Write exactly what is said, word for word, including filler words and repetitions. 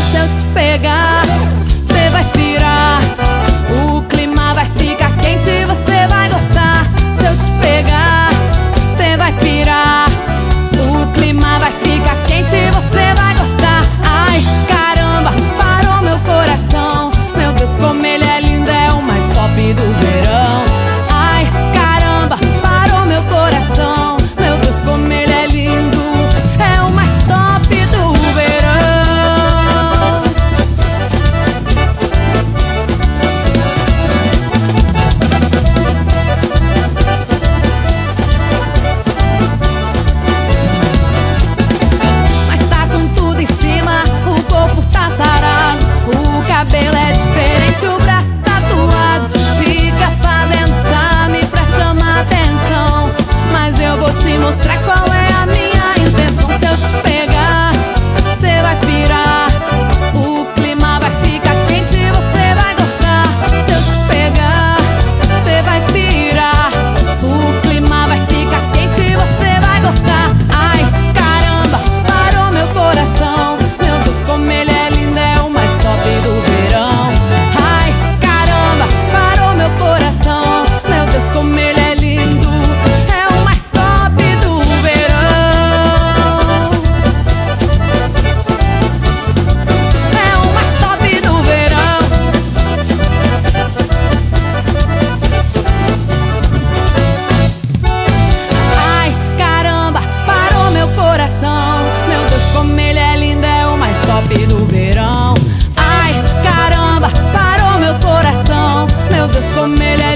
Se eu te pegar, cê vai pirar. O clima vai ficar quente e você vai gostar. Se eu te pegar, cê vai pirar. O clima vai ficar quente e você vai gostar. Ai, caramba, parou meu coração. Meu Deus, como ele é lindo, é o mais top do verão. Ai, caramba, parou meu coração. Meu Deus, como ele é lindo, é o mais top do verão. Mas tá com tudo em cima, o corpo tá sarado, o cabelo é diferente, o braço tatuado. Fica fazendo charme pra chamar atenção, mas eu vou te mostrar qual é a minha intenção. Se eu te pegar, cê vai pirar. O clima vai ficar quente e você vai gostar. Se eu te pegar, cê vai pirar. O clima vai ficar quente e você vai gostar. Ai, caramba, parou meu coração. Meu Deus, como ele é lindo, é o mais top do verão. Ai, caramba, parou meu coração. Meu Deus, como ele é lindo, é o mais top do verão. É o mais top do verão. Ai, caramba, parou meu coração. Meu Deus, como ele é lindo, é o mais top do verão. Ai, caramba, parou meu coração. Meu Deus, como ele é